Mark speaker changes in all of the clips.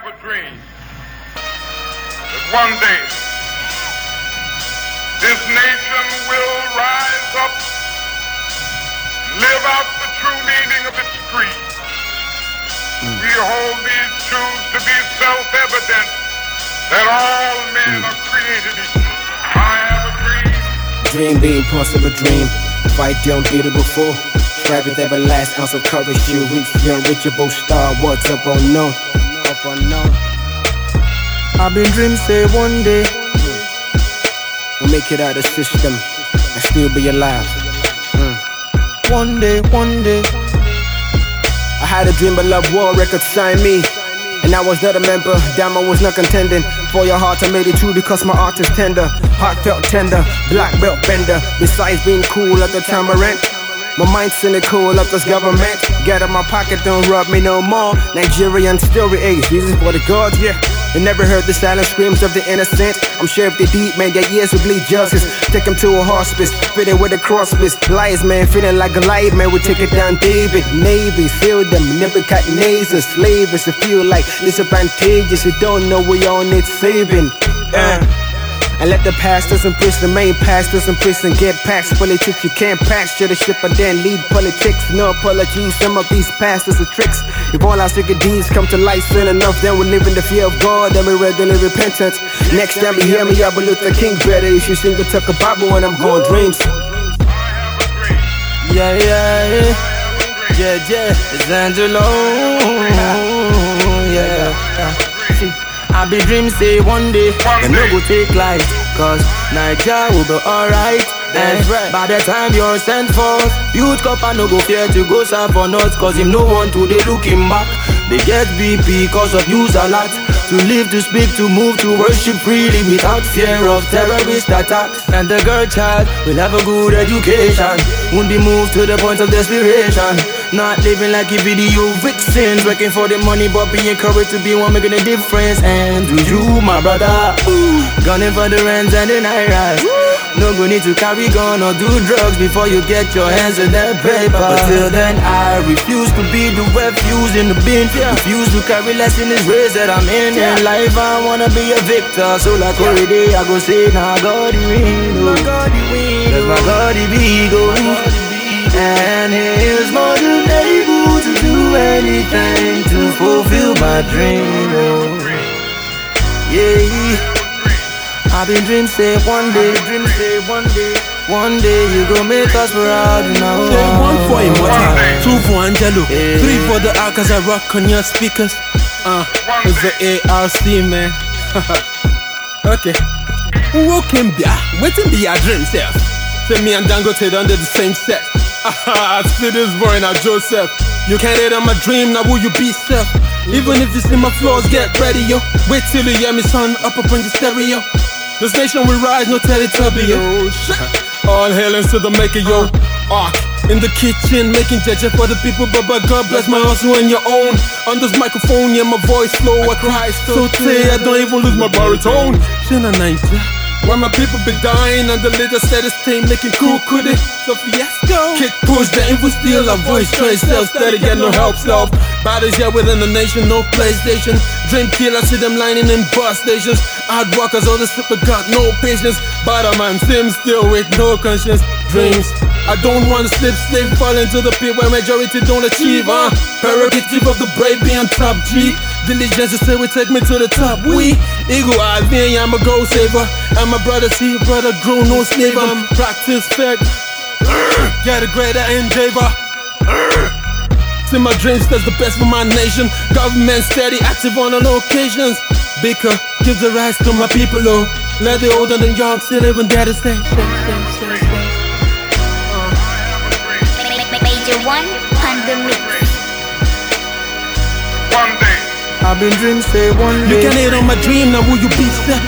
Speaker 1: a dream that one day this nation will rise up, live out the true meaning of its creed. We hold these truths to be self-evident that all men are created equal. I have a dream.
Speaker 2: Dream the impossible dream. Fight the unbeatable foe. Strive with every last ounce of courage. You reach the unreachable star. What's up unknown? Up unknown. I've been dreaming say one day we'll make it out of the system and still be alive. One day, one day. I had a dream but Love War Records signed me, and I was not a member, damn I was not contending. For your heart I made it true because my art is tender. Heartfelt tender, black belt bender. Besides being cool at the time I rent, my mind's cynical like this government. Get out my pocket, don't rub me no more. Nigerian story age, Jesus for the gods, yeah. They never heard the silent screams of the innocent. I'm sure if they deep, man, their ears will bleed justice. Take them to a hospice, fitted with a crossface. Lies, man, feeling like a light, man, we take it down David. Navy, feel them, Nebuchadnezzar. Slavers, to feel like disadvantageous. You don't know we all need saving. And let the pastors in prison, main pastors in prison, get past politics. You can't pasture the ship and then lead politics. No apologies, some of these pastors are tricks. If all our secret deeds come to light soon enough, then we live in the fear of God and we're regularly repentant. Next time you hear me, I will Luther King better. You should sing or talk about me when I'm going dreams.
Speaker 3: Yeah, it's Angelo. Yeah. See, I be dream say one day them no go take light, cause Nigeria will be alright. And by the time you're sent forth, youth copper no go fear to go serve for nuts, cause him no want to they look him back. They get BP cause of use a lot. To live, to speak, to move, to worship freely without fear of terrorist attacks. And the girl child will have a good education, won't be moved to the point of desperation. Not living like a video vixen, working for the money but being encouraged to be one making a difference. And to you, my brother, gunning for the rents and the nairas. No go need to carry gun or do drugs before you get your hands on that paper. But till then I refuse to be the refuse in the bin. Refuse to carry less in this race that I'm in. In life I wanna be a victor, so like every day I go say, nah, God the win, that's my God the big go. And he is more than able to do anything to fulfill my dream. Yeah, I've been dreaming say one day, one day you gon' make us proud now.
Speaker 4: Say one for Immortal, two for Angelo, three for the Arcas I rock on your speakers. It's the ARC, man. Okay. Who can be? Waiting be your dream self. Say me and Dangote under the same set. I see this boy now Joseph. You can't hit on my dream, now will you be self? Even if you see my flaws, get ready, yo. Wait till you hear me, son, up on your stereo. This nation will rise, no Teletubby, yo. All hail to the maker, yo. Ark in the kitchen, making judgment for the people, but God bless my hustle and your own. On this microphone, yeah, my voice flow, I cry so I don't even lose my baritone. Shina Niger, why my people be dying and the leader said it's team making cool, could it? So fiasco. Kick push, the info steal, our voice trace, self steady, get no help, self. Battles yeah within the nation, no PlayStation. Dream killer, see them lining in bus stations. Hard workers, all the slipper got no patience. But a man Sim still with no conscience. Dreams, I don't want to slip, fall into the pit where majority don't achieve, Prerogative of the brave be on top, G. Diligence to say we take me to the top, we. Eagle eye, me, I'm a goal saver. And my brother, see, brother, grow no slave. I'm practice fact. Get a greater endeavor. See my dreams, that's the best for my nation. Government steady, active on all occasions. Baker gives the rights to my people, oh. Let the old and the young still even dare to stay.
Speaker 5: Major one pandemic.
Speaker 1: One day.
Speaker 3: I've been dreaming say one day.
Speaker 4: You can hit on my dream, now will you be set?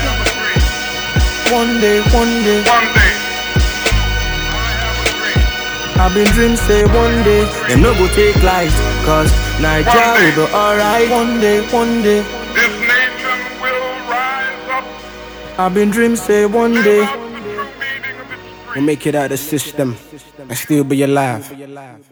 Speaker 3: One day, one day.
Speaker 1: One day.
Speaker 3: I've been dreaming say one day them no go take light, cause Nigeria will be alright. One day, one day.
Speaker 1: This nation will rise up.
Speaker 3: I've been dreaming say one day
Speaker 2: we'll make it out of the system and still be alive.